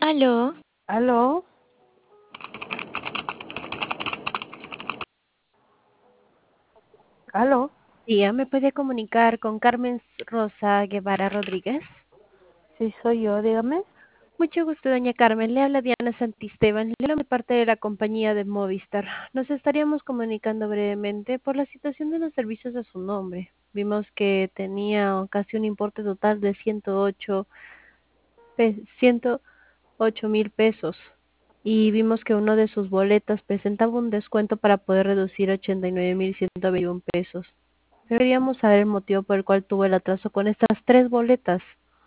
Aló, ¿Aló? ¿Aló? día, ¿me puede comunicar con Carmen Rosa Guevara Rodríguez? Sí, soy yo, dígame. Mucho gusto, doña Carmen. Le habla Diana Santisteban. Le hablo de parte de la compañía de Movistar. Nos estaríamos comunicando brevemente por la situación de los servicios a su nombre. Vimos que tenía casi un importe total de 108,000 pesos. Y vimos que uno de sus boletas presentaba un descuento para poder reducir 89,121 pesos. Queríamos saber el motivo por el cual tuvo el atraso con estas tres boletas.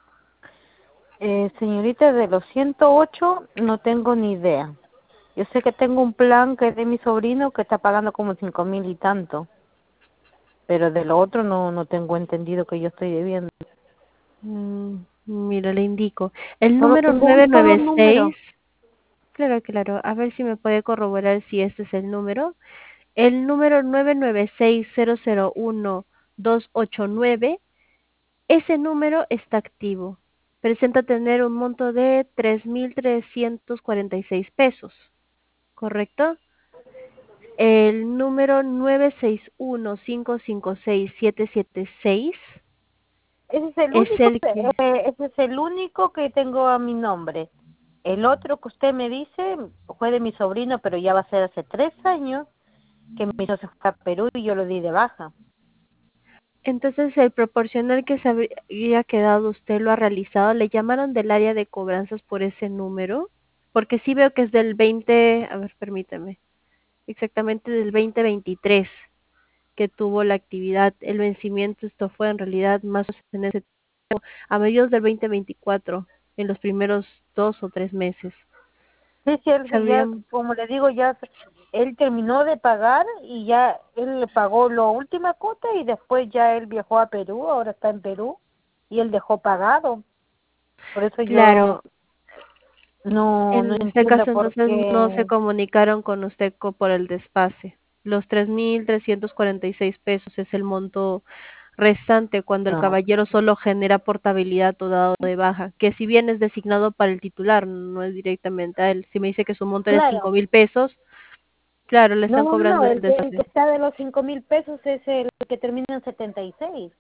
Señorita, de los 108 no tengo ni idea. Yo sé que tengo un plan que es de mi sobrino que está pagando como 5.000 y tanto, pero de lo otro no tengo entendido que yo estoy debiendo. Mira, le indico. El Solo número tengo un solo número. 996, claro, claro. A ver si me puede corroborar si este es el número. El número 996001289, ese número está activo. Presenta tener un monto de 3,346 pesos, ¿correcto? El número 961556776 Ese es el es único, el que, ese es el único que tengo a mi nombre. El otro que usted me dice fue de mi sobrino, pero ya va a ser hace 3 años que mi hijo se fue a Perú y yo lo di de baja. entonces el proporcional que se había quedado usted lo ha realizado. ¿Le llamaron del área de cobranzas por ese número? Porque sí veo que es del 20, a ver, permítame, exactamente del 2023 que tuvo la actividad. El vencimiento, esto fue en realidad más en ese a mediados del 2024, en los primeros 2 o 3 meses. Sí, sí, él ya, Sabrían. como le digo, ya él terminó de pagar y ya él le pagó la última cuota y después ya él viajó a Perú, ahora está en Perú y él dejó pagado. Por eso yo Claro, no en este entiendo caso por entonces no se qué. comunicaron con usted por el desfase. Los 3,346 pesos es el monto restante cuando el No, caballero solo genera portabilidad o dado de baja, que si bien es designado para el titular, no es directamente a él. Si me dice que su monto era claro, 5,000 pesos, claro, le están no, cobrando el el que desfase. está de los 5.000 pesos es el que termina en 76.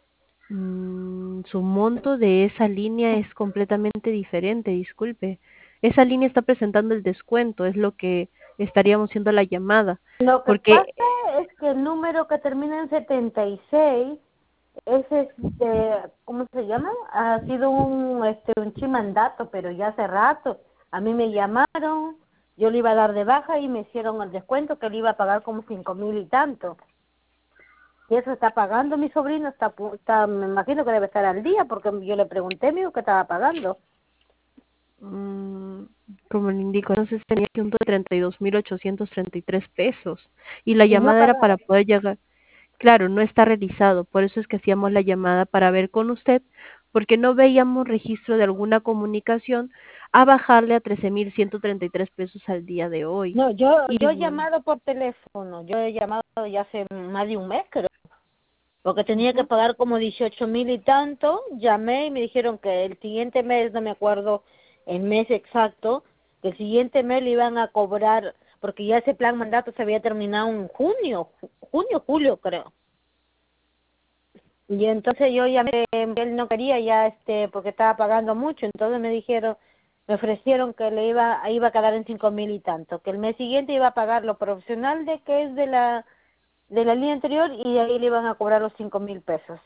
Su monto de esa línea es completamente diferente, disculpe. Esa línea está presentando el descuento, es lo que estaríamos haciendo la llamada, Lo que porque pasa es que el número que termina en 76 ese, ¿cómo se llama? Ha sido un chimandato, pero ya hace rato. A mí me llamaron, yo le iba a dar de baja y me hicieron el descuento que le iba a pagar como 5.000 y tanto. Y eso está pagando mi sobrino, me imagino que debe estar al día, porque yo le pregunté, me dijo que estaba pagando. mm, como le indico, entonces tenía que un de 32,833 pesos y la Y no ha llamada era para pagado. poder llegar. Claro, no está realizado, por eso es que hacíamos la llamada para ver con usted, porque no veíamos registro de alguna comunicación a bajarle a 13,133 pesos al día de hoy. No, yo Y he bueno, llamado por teléfono, yo he llamado ya hace más de un mes, creo, porque tenía que ujú. pagar como 18.000 y tanto. Llamé y me dijeron que el siguiente mes, no me acuerdo el mes exacto, que el siguiente mes le iban a cobrar, porque ya ese plan mandato se había terminado en julio, creo. Y entonces yo llamé, él no quería ya, porque estaba pagando mucho, entonces me ofrecieron que iba a quedar en 5.000 y tanto, que el mes siguiente iba a pagar lo profesional de que es de la línea anterior y de ahí le iban a cobrar los 5.000 pesos.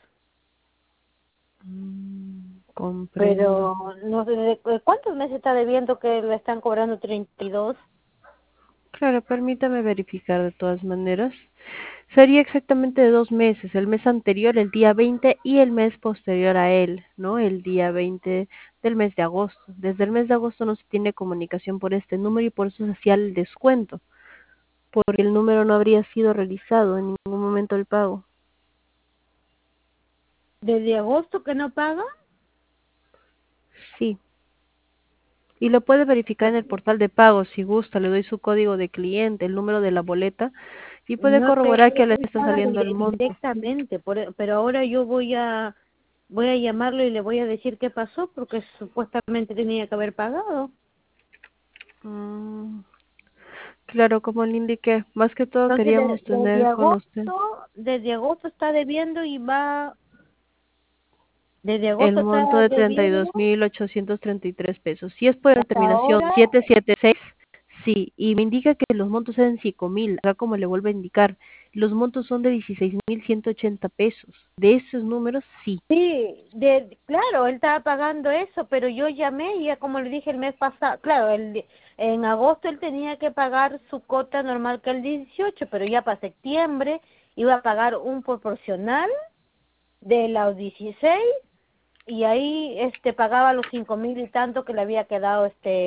Comprendo. Pero no sé, ¿cuántos meses está debiendo que le están cobrando 32? Claro, permítame verificar de todas maneras. Sería exactamente de 2 meses, el mes anterior, el día 20, y el mes posterior a él, ¿no? El día 20 del mes de agosto. Desde el mes de agosto no se tiene comunicación por este número y por eso se hacía el descuento, porque el número no habría sido realizado en ningún momento el pago. ¿Desde agosto que no paga? Sí, y lo puede verificar en el portal de pagos si gusta, le doy su código de cliente, el número de la boleta y puede No sé, corroborar que le él está paga saliendo el monto. directamente, pero ahora yo voy a llamarlo y le voy a decir qué pasó, porque supuestamente tenía que haber pagado. Mm, claro, como le indiqué, más que todo Entonces, queríamos tener con usted desde agosto está debiendo y va, desde el agosto monto está de debiendo 32.833 pesos. Si es por la hasta terminación ahora. 776, sí, y me indica que los montos eran 5.000, acá como le vuelvo a indicar, los montos son de 16.180 pesos. De esos números, sí. Sí, claro, él estaba pagando eso, pero yo llamé y ya como le dije el mes pasado, claro, en agosto él tenía que pagar su cuota normal que el 18, pero ya para septiembre iba a pagar un proporcional de los 16 y ahí pagaba los 5.000 y tanto que le había quedado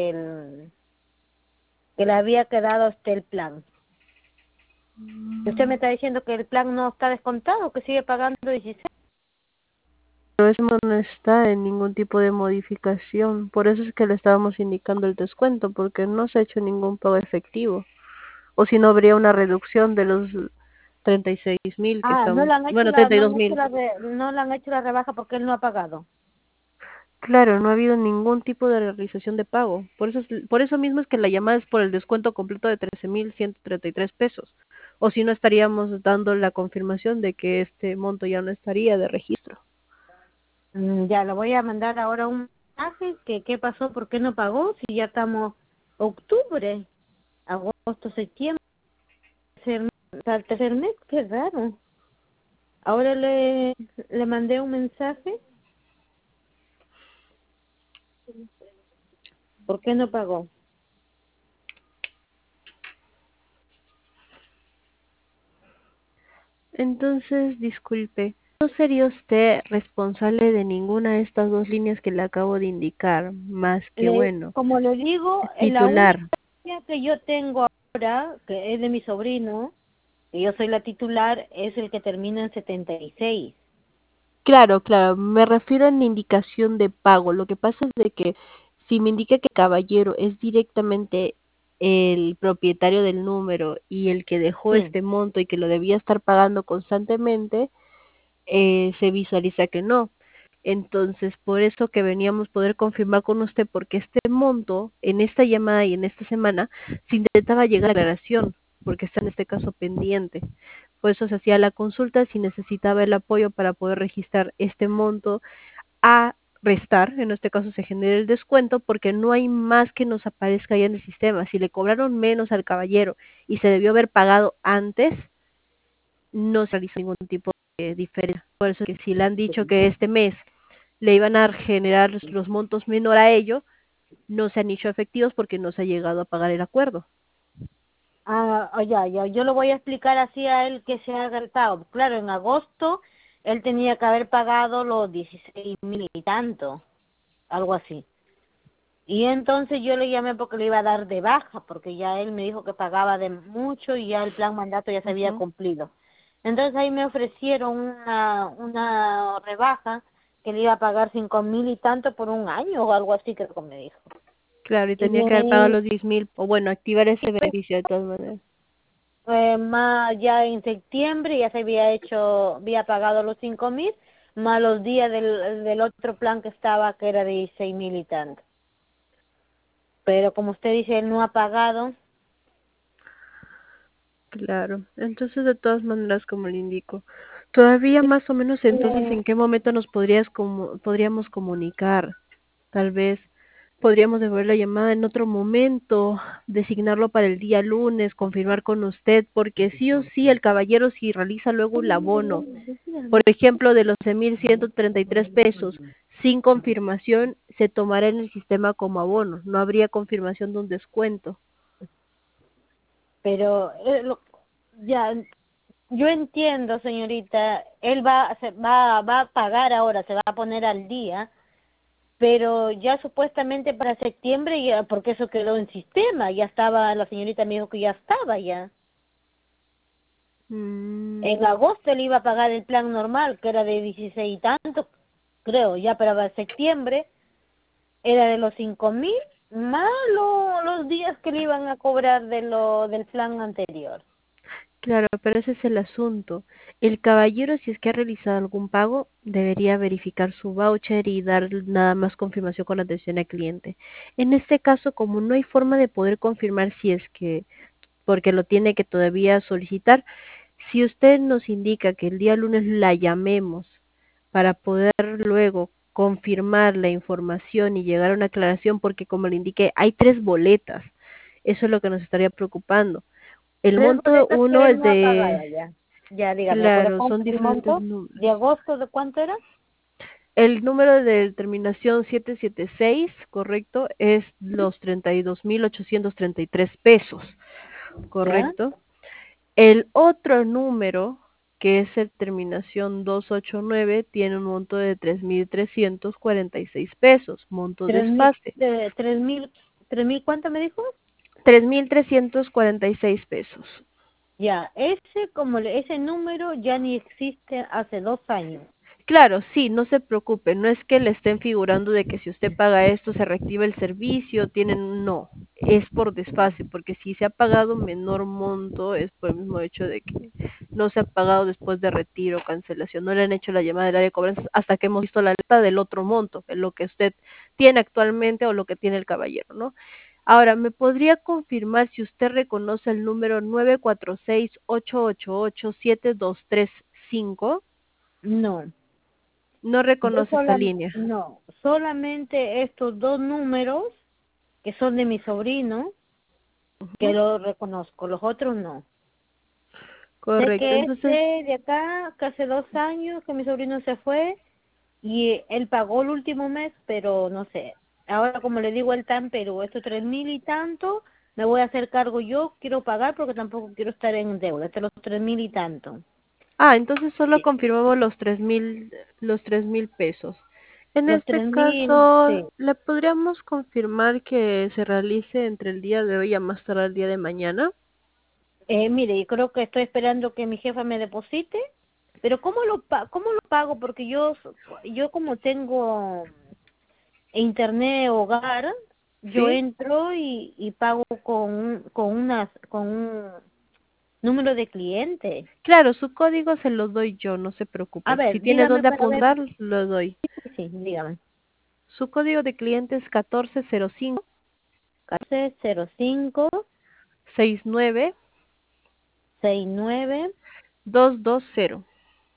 el plan. Y usted me está diciendo que el plan no está descontado, que sigue pagando 16. Pero eso no está en ningún tipo de modificación. Por eso es que le estábamos indicando el descuento, porque no se ha hecho ningún pago efectivo. O si no, habría una reducción de los 36.000 que Ah, estamos, bueno, 32.000. no le han hecho la rebaja porque él no ha pagado. Claro, no ha habido ningún tipo de realización de pago. Por eso mismo es que la llamada es por el descuento completo de 13.133 pesos. O si no, estaríamos dando la confirmación de que este monto ya no estaría de registro. Ya, le voy a mandar ahora un mensaje que qué pasó, por qué no pagó, si ya estamos octubre, agosto, septiembre, al tercer mes, qué raro. Ahora le mandé un mensaje, ¿por qué no pagó? Entonces, disculpe, ¿no sería usted responsable de ninguna de estas dos líneas que le acabo de indicar? Más que bueno, Como le digo, la única titular. que yo tengo ahora, que es de mi sobrino, que yo soy la titular, es el que termina en 76. Claro, claro, me refiero en la indicación de pago. Lo que pasa es de que si me indica que caballero es directamente el propietario del número y el que dejó Sí. este monto y que lo debía estar pagando constantemente, se visualiza que no. Entonces, por eso que veníamos poder confirmar con usted, porque este monto, en esta llamada y en esta semana, se intentaba llegar a la declaración, porque está en este caso pendiente. Por eso se hacía la consulta si necesitaba el apoyo para poder registrar este monto a restar, en este caso se genera el descuento, porque no hay más que nos aparezca ya en el sistema. Si le cobraron menos al caballero y se debió haber pagado antes, no se realiza ningún tipo de diferencia. Por eso que si le han dicho que este mes le iban a generar los montos menor a ello, no se han hecho efectivos porque no se ha llegado a pagar el acuerdo. Ya, yo lo voy a explicar así a él que se ha gastado. Claro, en agosto él tenía que haber pagado los 16.000 y tanto, algo así. Y entonces yo le llamé porque le iba a dar de baja, porque ya él me dijo que pagaba de mucho y ya el plan mandato ya se había Ujú. cumplido. Entonces ahí me ofrecieron una rebaja que le iba a pagar 5.000 y tanto por un año o algo así, creo que me dijo. Claro, y Y tenía que haber pagado los 10.000, o bueno, activar ese beneficio de todas maneras. más ya en septiembre ya se había pagado los 5.000, más los días del otro plan que estaba, que era de 16.000 y tanto. Pero como usted dice, él no ha pagado. Claro, entonces de todas maneras, como le indico, todavía más o menos entonces eh, en qué momento nos podríamos comunicar. Tal vez podríamos devolver la llamada en otro momento, designarlo para el día lunes, confirmar con usted, porque sí o sí el caballero si realiza luego el abono, por ejemplo, de los 11.133 pesos, sin confirmación, se tomará en el sistema como abono, no habría confirmación de un descuento. pero ya, yo entiendo, señorita, él va a pagar ahora, se va a poner al día, pero ya supuestamente para septiembre, ya, porque eso quedó en sistema, ya estaba, la señorita me dijo que ya estaba ya. Mm, En agosto él iba a pagar el plan normal, que era de 16 y tanto, creo, ya para septiembre era de los 5.000, más los días que le iban a cobrar del plan anterior. Claro, pero ese es el asunto. El caballero, si es que ha realizado algún pago, debería verificar su voucher y dar nada más confirmación con atención al cliente. En este caso, como no hay forma de poder confirmar si es que, porque lo tiene que todavía solicitar, si usted nos indica que el día lunes la llamemos para poder luego confirmar la información y llegar a una aclaración, porque como le indiqué, hay 3 boletas. Eso es lo que nos estaría preocupando. El Tres monto boletas uno que él es no ha de, pagado ya. Ya, dígame, ¿de claro, cuánto son es el diferentes monto? ¿De números. agosto de cuánto era? El número de terminación 776, correcto, es los 32.833 pesos, ¿Ya? correcto. El otro número, que es el terminación 289, tiene un monto de 3.346 pesos, monto Tres mil, desfase, 3.000, ¿cuánto me dijo? 3.346 pesos. Ya, ese ese número ya ni existe hace 2 años. Claro, sí, no se preocupe, no es que le estén figurando de que si usted paga esto se reactiva el servicio, tienen, no, es por desfase, porque si se ha pagado menor monto es por el mismo hecho de que no se ha pagado después de retiro, cancelación, no le han hecho la llamada del área de cobranzas hasta que hemos visto la lista del otro monto, en lo que usted tiene actualmente o lo que tiene el caballero, ¿no? Ahora, ¿me podría confirmar si usted reconoce el número 946-888-7235? No, No reconoce esta línea. no, solamente estos dos números que son de mi sobrino, que Ujú. lo reconozco, los otros no. Sé Correcto. que Entonces, de acá, que hace 2 años que mi sobrino se fue y él pagó el último mes, pero no sé. Ahora, como le digo, él está en Perú, estos 3.000 y tanto, me voy a hacer cargo yo, quiero pagar porque tampoco quiero estar en deuda, estos los 3.000 y tanto. entonces solo Sí. confirmamos los 3.000 pesos. En Los este 3.000, caso, sí. ¿le podríamos confirmar que se realice entre el día de hoy a más tardar el día de mañana? Mire, yo creo que estoy esperando que mi jefa me deposite, pero ¿cómo lo pago? Porque yo como tengo internet hogar, yo ¿Sí? entro y pago con un número de cliente. Claro, su código se lo doy yo, no se A preocupe. Si ver, tiene dígame dónde para ver. apuntar, lo doy. Sí, dígame. Su código de cliente es 1405 1405 69 69 220.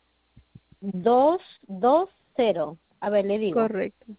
220. A ver, le digo. Correcto.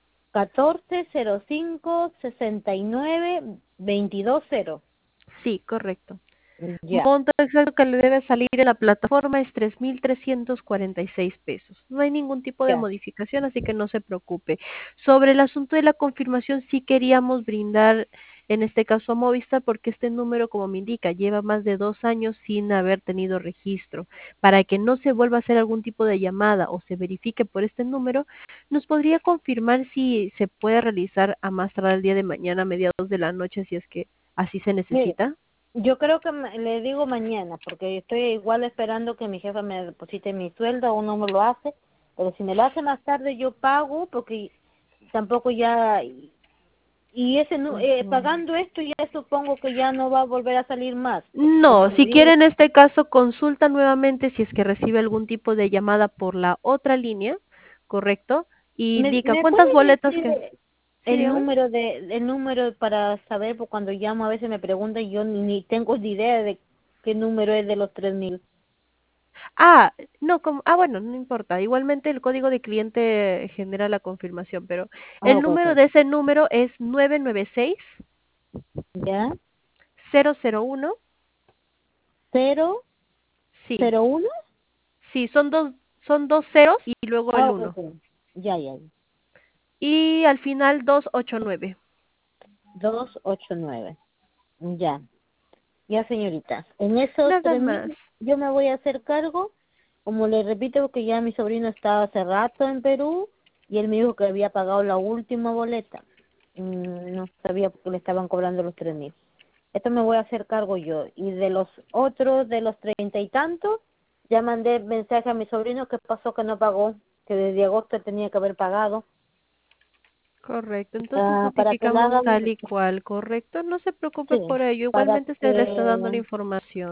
1405 69 220. Sí, correcto. Ya, Monto exacto que le debe salir en la plataforma es 3.346 pesos. No hay ningún tipo de ya. modificación, así que no se preocupe. Sobre el asunto de la confirmación, sí queríamos brindar, en este caso a Movistar, porque este número, como me indica, lleva más de 2 años sin haber tenido registro. Para que no se vuelva a hacer algún tipo de llamada o se verifique por este número, ¿nos podría confirmar si se puede realizar a más tardar el día de mañana, a mediados de la noche, si es que así se Mire, necesita? yo creo que le digo mañana, porque estoy igual esperando que mi jefa me deposite mi sueldo, aún no me lo hace, pero si me lo hace más tarde yo pago, porque tampoco ya, y Ujú. pagando esto ya supongo que ya no va a volver a salir más, porque como No, le si digo, quiere en este caso consulta nuevamente si es que recibe algún tipo de llamada por la otra línea, ¿correcto? Y indica ¿me cuántas puede boletas decir que... Sí, dígame. el número para saber? Porque cuando llamo a veces me preguntan y yo ni tengo ni idea de qué número es de los 3.000. No, bueno, no importa. Igualmente el código de cliente genera la confirmación, pero Ah, el ok, número ok. de ese número es 996 ¿Ya? 001. ¿Cero? Sí, ¿Cero uno? sí, son dos ceros y luego Ah, el ok, uno. ok. Ya, ya. Y al final 289. 289. Ya. Ya, señorita. En esos Nada tres más. mil yo me voy a hacer cargo. Como le repito, porque ya mi sobrino estaba hace rato en Perú y él me dijo que había pagado la última boleta. No sabía por qué le estaban cobrando los 3.000. Esto me voy a hacer cargo yo. Y de los otros, de los 30 y tantos, ya mandé mensaje a mi sobrino que pasó que no pagó, que desde agosto tenía que haber pagado, Correcto, entonces para que le notificamos hagan, tal y cual, correcto. No se preocupe sí, por ello, para igualmente se le está dando la que, información.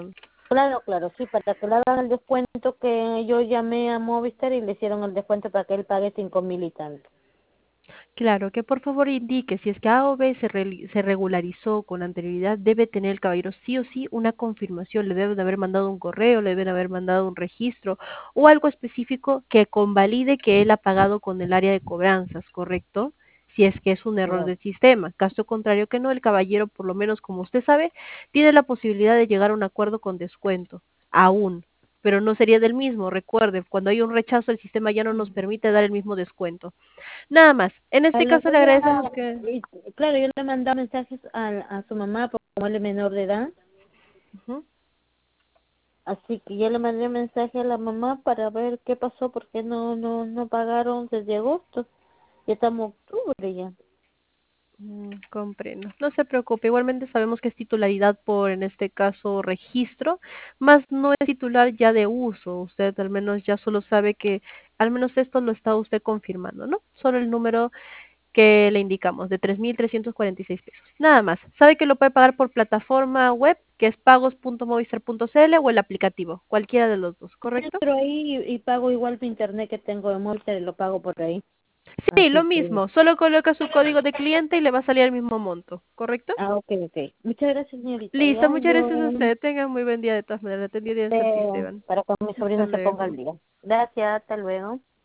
Claro, claro, sí, para que le hagan el descuento que yo llamé a Movistar y le hicieron el descuento para que él pague 5.000 y tanto. Claro, que por favor indique si es que A o B se regularizó con anterioridad, debe tener el caballero sí o sí una confirmación, le deben de haber mandado un correo, le deben haber mandado un registro o algo específico que convalide que él ha pagado con el área de cobranzas, ¿correcto? Si es que es un error Claro. del sistema. Caso contrario que no, el caballero, por lo menos como usted sabe, tiene la posibilidad de llegar a un acuerdo con descuento, aún, pero no sería del mismo. Recuerde, cuando hay un rechazo, el sistema ya no nos permite dar el mismo descuento. Nada más. En este Le caso le voy agradecemos a, que... claro, yo le mandé mensajes a su mamá, porque como él es menor de edad, Ujú. así que yo le mandé mensaje a la mamá para ver qué pasó, porque no pagaron desde agosto, ya estamos en octubre ya. Comprendo. No se preocupe. Igualmente sabemos que es titularidad por, en este caso, registro, más no es titular ya de uso. Usted al menos ya solo sabe que al menos esto lo está usted confirmando, ¿no? Solo el número que le indicamos de 3.346 pesos. Nada más. Sabe que lo puede pagar por plataforma web, que es pagos.movistar.cl o el aplicativo, cualquiera de los dos, ¿correcto? Entro ahí y pago igual mi internet que tengo de Movistar y lo pago por ahí. Sí, lo Así que, mismo. Solo coloca su código de cliente y le va a salir el mismo monto, ¿correcto? ok, ok. Muchas gracias, señorita. Listo, Ya muchas gracias a yo, usted. Tenga muy buen día de todas maneras. Atendido de Sofía Esteban. para que mi Hasta sobrino se ponga luego. al día. Gracias, hasta luego.